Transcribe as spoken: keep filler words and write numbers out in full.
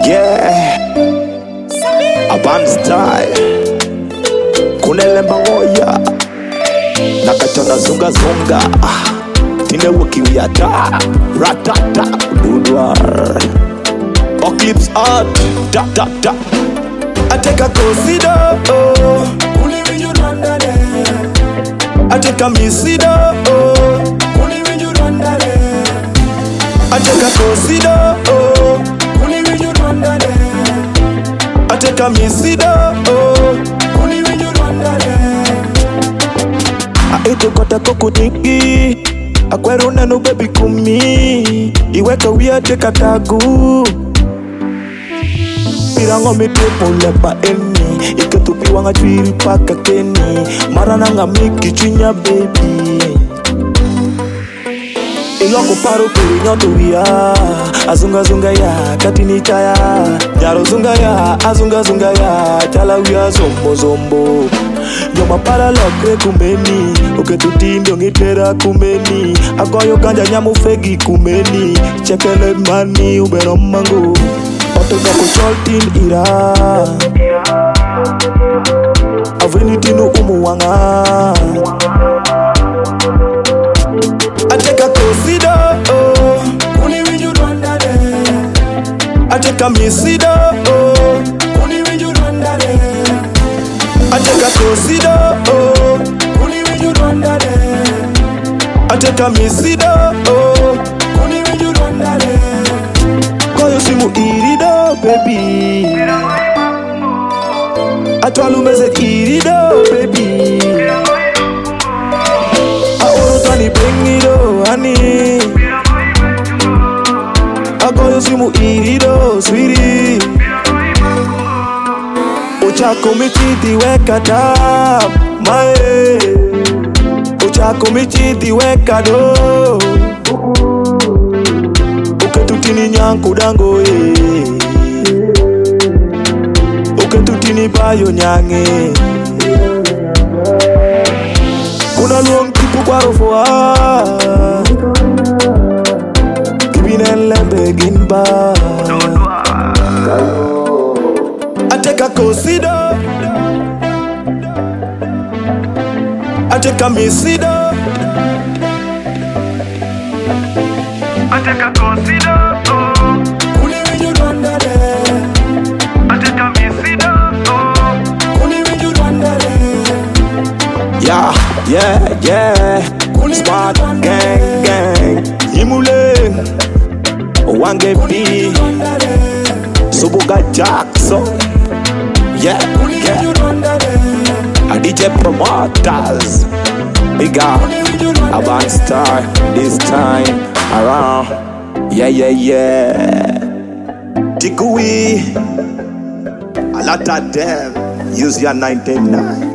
Yeah, Urban Style kunelemba ngoya nakachana zunga zunga tine wukiwiata ratata dudwar Eclipse art da da da I take a consider oh kuli winju randale I take a misido oh kuli winju randale I take a consider oh kuli winju randale I take a misido oh kuli winju randale I eat kota kokudiki akweru nenu baby kumi iweka wia take a tagu Pirango mi tepo lepa eni Iketupi wanga chwiri paka keni Marana nga miki chinya baby Iloko paro kuri nyoto wia Azunga zunga ya katini chaya Nyaro zunga ya azunga zunga ya Chala wia zombo zombo Nyoma para lokre kumeni Uketuti ndio ngitera kumeni Agoyo kanja nyamu fegi kumeni Chekele mani ubero mango Otoga kucholtin ira Aveniti no umuwanga Ateka kosido oh Kuni winju rwandale Ateka misido oh Kuni winju rwandale Ateka kosido oh Kuni winju rwandale Ateka misido oh Kuni winju rwandale Koyo simu irido baby Atwalu meze irido baby Aoro tani bengido honey Akoyo simu irido sweetie Ochako michiti weka tap mae Ochako michiti weka do Uketutini nyanku dango eh Uketutini bayo nyange Kuna luong tipu kwa rofoa Kibine lembe ginba Ateka kosido Ateka misido Ateka consider oh Kuli winju rwandale Ateka misido oh Kuli winju rwandale Yeah, yeah, yeah Smart gang, gang Imule Wange B Subuga Jackson Yeah, yeah A D J Promoters Big up Urban Star this time around. Yeah, yeah, yeah. Tikui. A lot of them use your ninety-nine.